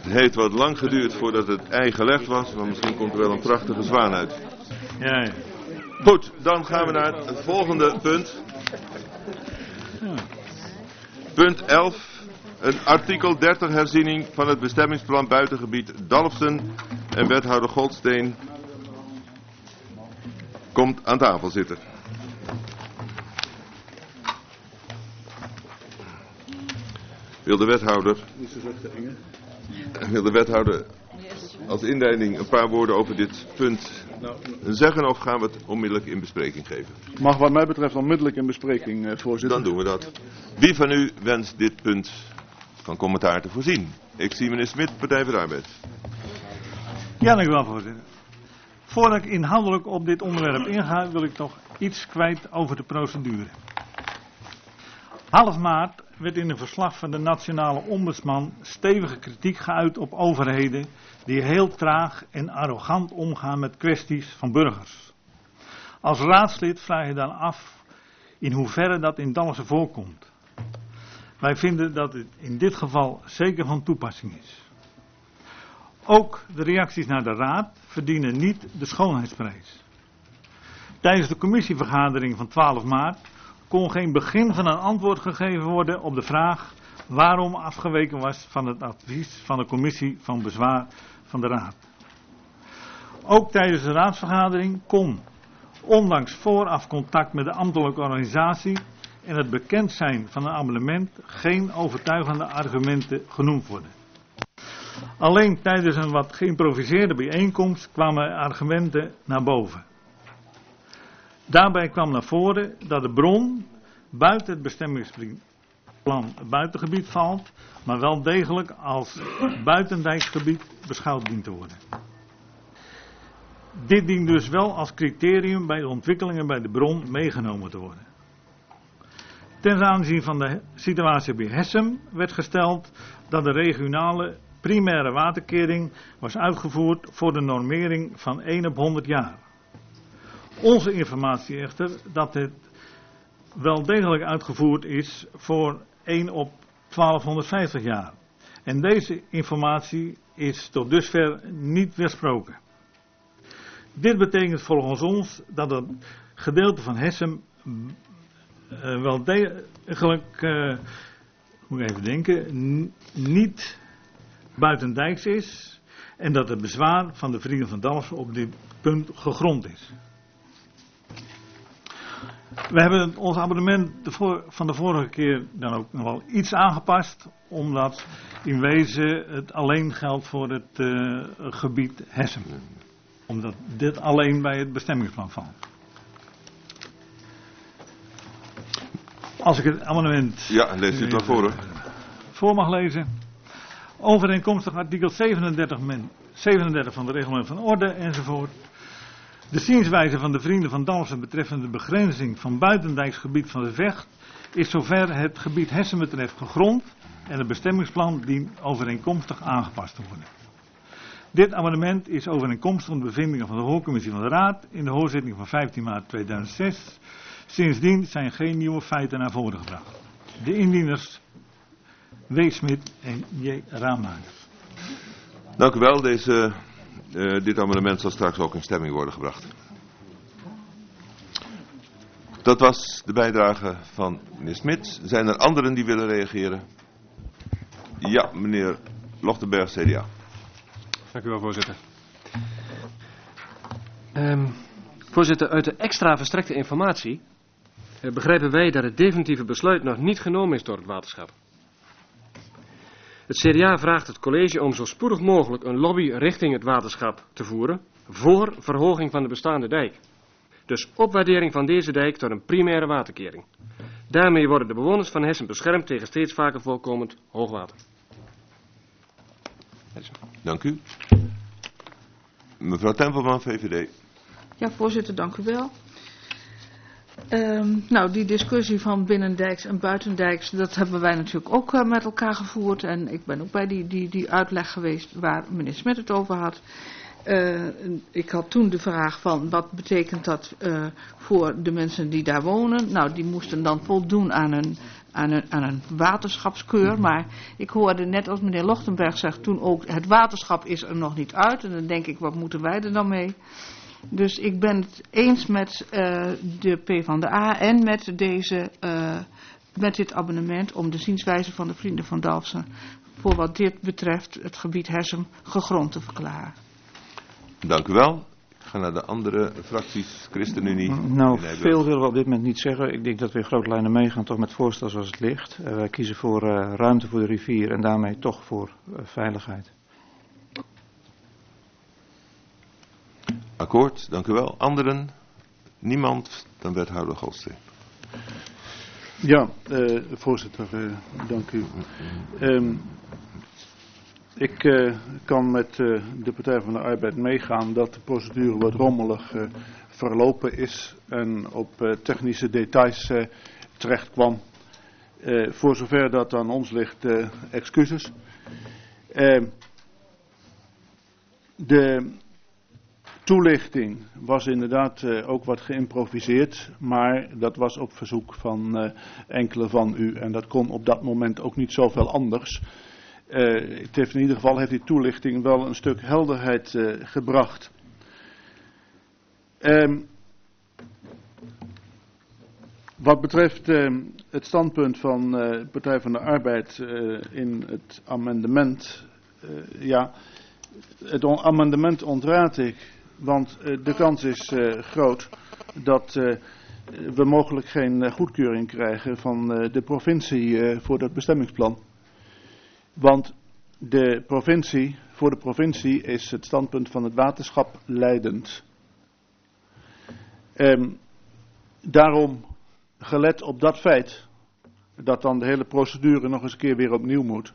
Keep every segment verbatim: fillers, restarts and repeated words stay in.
heeft wat lang geduurd voordat het ei gelegd was, maar misschien komt er wel een prachtige zwaan uit. Ja, ja. Goed, dan gaan we naar het volgende punt. Punt elf. Een artikel dertig herziening van het bestemmingsplan buitengebied Dalfsen. En wethouder Goldsteen komt aan tafel zitten. Wil de wethouder, wil de wethouder als inleiding een paar woorden over dit punt zeggen, of gaan we het onmiddellijk in bespreking geven? Mag wat mij betreft onmiddellijk in bespreking, eh, voorzitter. Dan doen we dat. Wie van u wenst dit punt van commentaar te voorzien? Ik zie meneer Smit, Partij voor de Arbeid. Ja, dank u wel, voorzitter. Voordat ik inhoudelijk op dit onderwerp inga, wil ik nog iets kwijt over de procedure. Half maart werd in een verslag van de Nationale Ombudsman stevige kritiek geuit op overheden die heel traag en arrogant omgaan met kwesties van burgers. Als raadslid vraag je dan af in hoeverre dat in Dalfsen voorkomt. Wij vinden dat het in dit geval zeker van toepassing is. Ook de reacties naar de raad verdienen niet de schoonheidsprijs. Tijdens de commissievergadering van twaalf maart kon geen begin van een antwoord gegeven worden op de vraag waarom afgeweken was van het advies van de commissie van bezwaar van de raad. Ook tijdens de raadsvergadering kon, ondanks vooraf contact met de ambtelijke organisatie en het bekend zijn van een amendement, geen overtuigende argumenten genoemd worden. Alleen tijdens een wat geïmproviseerde bijeenkomst kwamen argumenten naar boven. Daarbij kwam naar voren dat de bron buiten het bestemmingsplan buitengebied valt, maar wel degelijk als buitendijksgebied beschouwd dient te worden. Dit dient dus wel als criterium bij de ontwikkelingen bij de bron meegenomen te worden. Ten aanzien van de situatie bij Hessem werd gesteld dat de regionale primaire waterkering was uitgevoerd voor de normering van één op honderd jaar. Onze informatie echter dat het wel degelijk uitgevoerd is voor één op twaalfhonderdvijftig jaar. En deze informatie is tot dusver niet weersproken. Dit betekent volgens ons dat het gedeelte van Hessem uh, wel degelijk, uh, moet ik even denken, n- niet buitendijks is en dat het bezwaar van de Vrienden van Dalfsen op dit punt gegrond is. We hebben ons abonnement van de vorige keer dan ook nog wel iets aangepast, omdat in wezen het alleen geldt voor het uh, gebied Hessem. Omdat dit alleen bij het bestemmingsplan valt. Als ik het amendement Ja, lees u het wel voor hoor. voor mag lezen. Overeenkomstig artikel zevenendertig, zevenendertig van de reglement van orde enzovoort. De zienswijze van de Vrienden van Dalfsen betreffende de begrenzing van buitendijksgebied van de Vecht is zover het gebied Hessem betreft gegrond en het bestemmingsplan dient overeenkomstig aangepast te worden. Dit amendement is overeenkomstig de bevindingen van de hoorcommissie van de Raad in de hoorzitting van vijftien maart tweeduizend zes. Sindsdien zijn geen nieuwe feiten naar voren gebracht. De indieners W. Smit en J. Raammaker. Dank u wel. Deze, uh, dit amendement zal straks ook in stemming worden gebracht. Dat was de bijdrage van meneer Smit. Zijn er anderen die willen reageren? Ja, meneer Lochtenberg, C D A. Dank u wel, voorzitter. Um, voorzitter, uit de extra verstrekte informatie uh, begrijpen wij dat het definitieve besluit nog niet genomen is door het waterschap. Het C D A vraagt het college om zo spoedig mogelijk een lobby richting het waterschap te voeren voor verhoging van de bestaande dijk. Dus opwaardering van deze dijk tot een primaire waterkering. Daarmee worden de bewoners van Hessem beschermd tegen steeds vaker voorkomend hoogwater. Dank u. Mevrouw Tempelman, V V D. Ja, voorzitter, dank u wel. Um, nou, die discussie van binnendijks en buitendijks, dat hebben wij natuurlijk ook uh, met elkaar gevoerd. En ik ben ook bij die, die, die uitleg geweest waar meneer Smit het over had. Uh, ik had toen de vraag van wat betekent dat uh, voor de mensen die daar wonen. Nou, die moesten dan voldoen aan een, aan een, aan een waterschapskeur. Maar ik hoorde net als meneer Lochtenberg zegt toen ook, het waterschap is er nog niet uit. En dan denk ik, wat moeten wij er dan mee? Dus ik ben het eens met uh, de PvdA en met, deze, uh, met dit abonnement om de zienswijze van de Vrienden van Dalfsen voor wat dit betreft het gebied Hersum gegrond te verklaren. Dank u wel. Ik ga naar de andere fracties, ChristenUnie. Nou, veel willen we op dit moment niet zeggen. Ik denk dat we in grote lijnen meegaan toch met het voorstel zoals het ligt. Uh, wij kiezen voor uh, ruimte voor de rivier en daarmee toch voor uh, veiligheid. Akkoord, dank u wel. Anderen? Niemand? Dan wethouder Golsteen. Ja, uh, voorzitter, uh, dank u. Um, ik uh, kan met uh, de Partij van de Arbeid meegaan dat de procedure wat rommelig uh, verlopen is en op uh, technische details uh, terecht kwam. Uh, voor zover dat aan ons ligt, uh, excuses. Uh, de toelichting was inderdaad uh, ook wat geïmproviseerd, maar dat was op verzoek van uh, enkele van u en dat kon op dat moment ook niet zoveel anders. Uh, het heeft in ieder geval heeft die toelichting wel een stuk helderheid uh, gebracht. Um, wat betreft uh, het standpunt van de uh, Partij van de Arbeid uh, in het amendement, uh, ja, het on- amendement ontraad ik. Want uh, de kans is uh, groot dat uh, we mogelijk geen uh, goedkeuring krijgen van uh, de provincie uh, voor dat bestemmingsplan. Want de provincie, voor de provincie is het standpunt van het waterschap leidend. Um, daarom, gelet op dat feit, dat dan de hele procedure nog eens een keer weer opnieuw moet,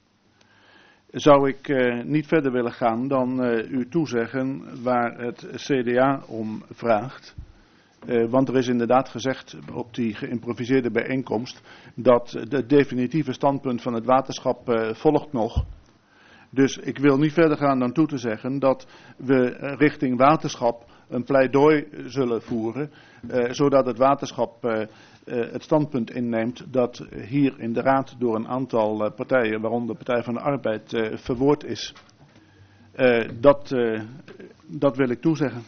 zou ik uh, niet verder willen gaan dan uh, u toezeggen waar het C D A om vraagt. Uh, want er is inderdaad gezegd op die geïmproviseerde bijeenkomst dat het definitieve standpunt van het waterschap uh, volgt nog. Dus ik wil niet verder gaan dan toe te zeggen dat we richting waterschap een pleidooi zullen voeren, uh, zodat het waterschap uh, uh, het standpunt inneemt dat hier in de raad door een aantal uh, partijen, waaronder de Partij van de Arbeid, uh, verwoord is. Uh, dat, uh, dat wil ik toezeggen.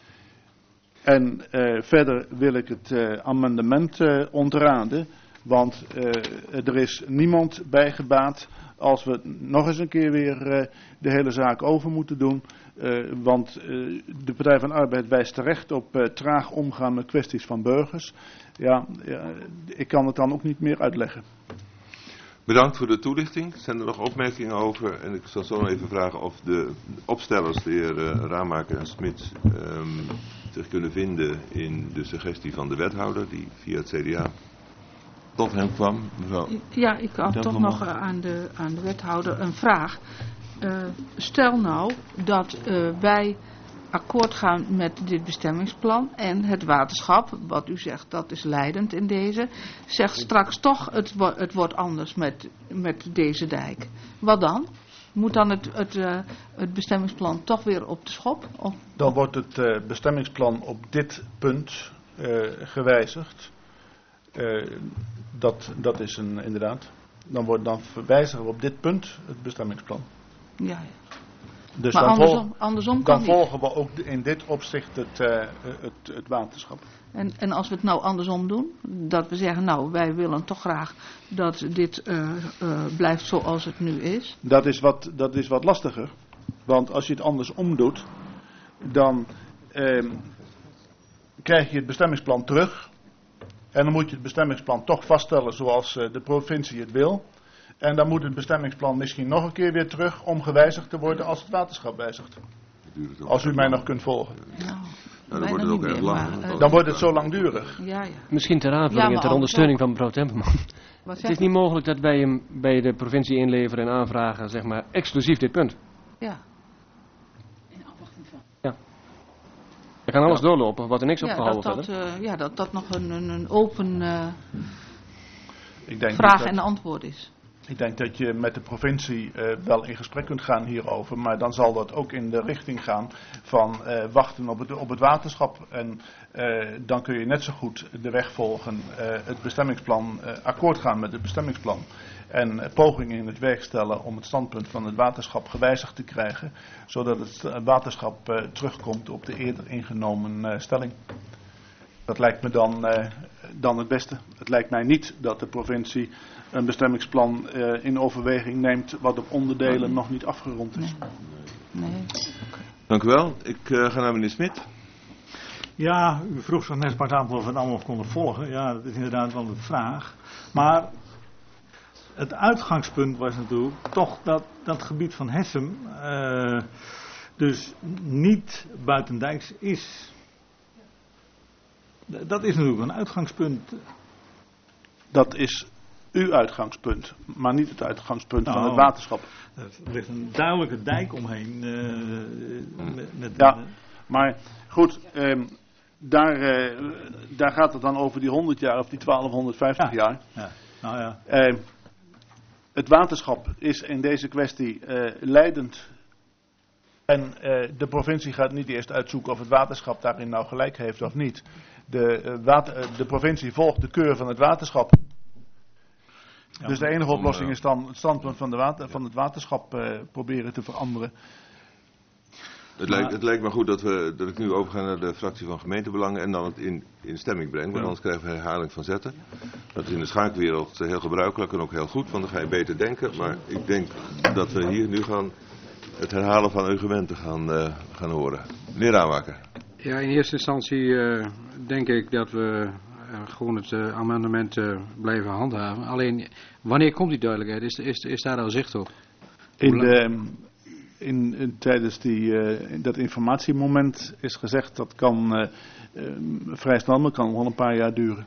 En uh, verder wil ik het uh, amendement uh, ontraden, want uh, er is niemand bij gebaat als we nog eens een keer weer uh, de hele zaak over moeten doen. Uh, want uh, de Partij van de Arbeid wijst terecht op uh, traag omgaan met kwesties van burgers. Ja, ja, ik kan het dan ook niet meer uitleggen. Bedankt voor de toelichting. Zijn er nog opmerkingen over? En ik zal zo even vragen of de opstellers, de heer uh, Ramaker en Smit, um, zich kunnen vinden in de suggestie van de wethouder die via het C D A tot hem kwam. Mevrouw. Ja, ik had toch nog uh, aan, de, aan de wethouder een vraag. Uh, stel nou dat uh, wij akkoord gaan met dit bestemmingsplan en het waterschap, wat u zegt dat is leidend in deze, zegt straks toch het, wo- het wordt anders met, met deze dijk. Wat dan? Moet dan het, het, uh, het bestemmingsplan toch weer op de schop? Of? Dan wordt het uh, bestemmingsplan op dit punt uh, gewijzigd. Uh, dat, dat is een, inderdaad. Dan, wordt, dan verwijzigen we op dit punt het bestemmingsplan. Ja, ja. Dus maar dan, andersom, volg, andersom kan dan niet. volgen we ook in dit opzicht het, uh, het, het waterschap. En, en als we het nou andersom doen, dat we zeggen, nou, wij willen toch graag dat dit uh, uh, blijft zoals het nu is. Dat is wat, dat is wat lastiger. Want als je het andersom doet, dan uh, krijg je het bestemmingsplan terug. En dan moet je het bestemmingsplan toch vaststellen zoals uh, de provincie het wil. En dan moet het bestemmingsplan misschien nog een keer weer terug om gewijzigd te worden als het waterschap wijzigt. Als u mij nog kunt volgen. Nou, Nou, dan wordt het ook erg lang. maar, uh, Dan wordt het zo langdurig. ja, ja. Misschien ter aanvulling Ja, en maar ter anders ondersteuning ook. van mevrouw Temperman. Wat Het zeg is je? niet mogelijk dat wij hem bij de provincie inleveren en aanvragen, zeg maar, exclusief dit punt. Ja. Er kan alles doorlopen, wat er niks Ja, opgehouden dat wordt. dat, uh, ja, dat dat nog een, een, een open uh, Ik denk vraag niet en dat, antwoord is. Ik denk dat je met de provincie uh, wel in gesprek kunt gaan hierover, maar dan zal dat ook in de richting gaan van uh, wachten op het, op het waterschap. En uh, dan kun je net zo goed de weg volgen, uh, het bestemmingsplan, uh, akkoord gaan met het bestemmingsplan. En uh, pogingen in het werk stellen om het standpunt van het waterschap gewijzigd te krijgen, zodat het waterschap uh, terugkomt op de eerder ingenomen uh, stelling. Dat lijkt me dan, uh, dan het beste. Het lijkt mij niet dat de provincie een bestemmingsplan uh, in overweging neemt wat op onderdelen nog niet afgerond is. Nee. Nee. Dank u wel. Ik uh, ga naar meneer Smit. Ja, u vroeg zich net maar aan of we het allemaal konden volgen. Ja, dat is inderdaad wel de vraag. Maar het uitgangspunt was natuurlijk toch dat dat gebied van Hessem uh, dus niet buitendijks is. Dat is natuurlijk een uitgangspunt. Dat is uw uitgangspunt, maar niet het uitgangspunt nou, van het waterschap. Er ligt een duidelijke dijk omheen. Uh, met, met ja, maar goed, um, daar, uh, daar gaat het dan over die honderd jaar of die twaalfhonderdvijftig ja. jaar. Ja. Nou ja. Uh, het waterschap is in deze kwestie uh, leidend. En uh, de provincie gaat niet eerst uitzoeken of het waterschap daarin nou gelijk heeft of niet. De, uh, water, uh, de provincie volgt de keur van het waterschap. Ja, dus de enige oplossing is dan het standpunt van, de water, van het waterschap uh, proberen te veranderen. Het lijkt, het lijkt me goed dat, we, dat ik nu overga naar de fractie van gemeentebelangen en dan het in, in stemming breng. Want ja. Anders krijgen we herhaling van zetten. Dat is in de schaakwereld heel gebruikelijk en ook heel goed, want dan ga je beter denken. Maar ik denk dat we hier nu gaan het herhalen van argumenten gaan, uh, gaan horen. Meneer Raamaker. Ja, in eerste instantie uh, denk ik dat we uh, gewoon het uh, amendement uh, blijven handhaven. Alleen, wanneer komt die duidelijkheid? Is, is, is daar al zicht op? In de, in, in, tijdens die, uh, in dat informatiemoment is gezegd dat kan uh, uh, vrij snel, maar kan wel een paar jaar duren.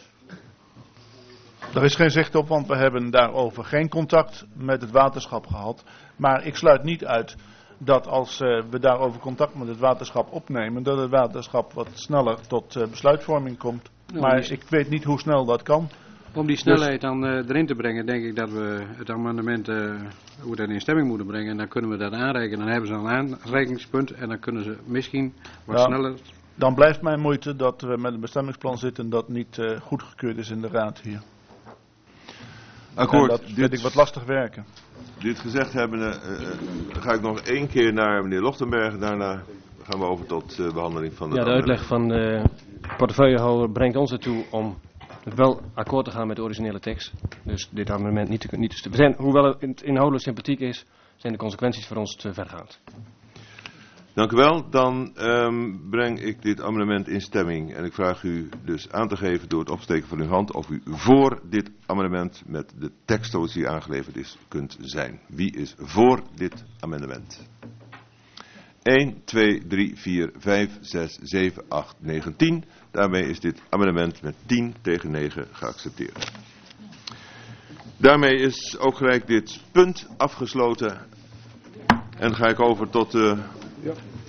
Er is geen zicht op, want we hebben daarover geen contact met het waterschap gehad. Maar ik sluit niet uit dat als uh, we daarover contact met het waterschap opnemen, dat het waterschap wat sneller tot uh, besluitvorming komt. Ja, maar is... ik weet niet hoe snel dat kan. Om die snelheid dus... dan uh, erin te brengen, denk ik dat we het amendement uh, hoe dat in stemming moeten brengen. En dan kunnen we dat aanreiken. Dan hebben ze een aanreikingspunt en dan kunnen ze misschien wat ja, sneller... Dan blijft mijn moeite dat we met een bestemmingsplan zitten dat niet uh, goedgekeurd is in de raad hier. Akkoord. En dat dit, vind ik wat lastig werken. Dit gezegd hebben, uh, uh, ga ik nog één keer naar meneer Lochtenberg. Daarna gaan we over tot uh, behandeling van de... Ja, de uitleg van de portefeuillehouder brengt ons ertoe om wel akkoord te gaan met de originele tekst. Dus dit amendement niet te, niet te steunen. Hoewel het inhoudelijk sympathiek is, zijn de consequenties voor ons te vergaand. Dank u wel. Dan um, breng ik dit amendement in stemming. En ik vraag u dus aan te geven door het opsteken van uw hand of u voor dit amendement met de tekst zoals die aangeleverd is kunt zijn. Wie is voor dit amendement? een, twee, drie, vier, vijf, zes, zeven, acht, negen, tien. Daarmee is dit amendement met tien tegen negen geaccepteerd. Daarmee is ook gelijk dit punt afgesloten. En ga ik over tot de... Ja.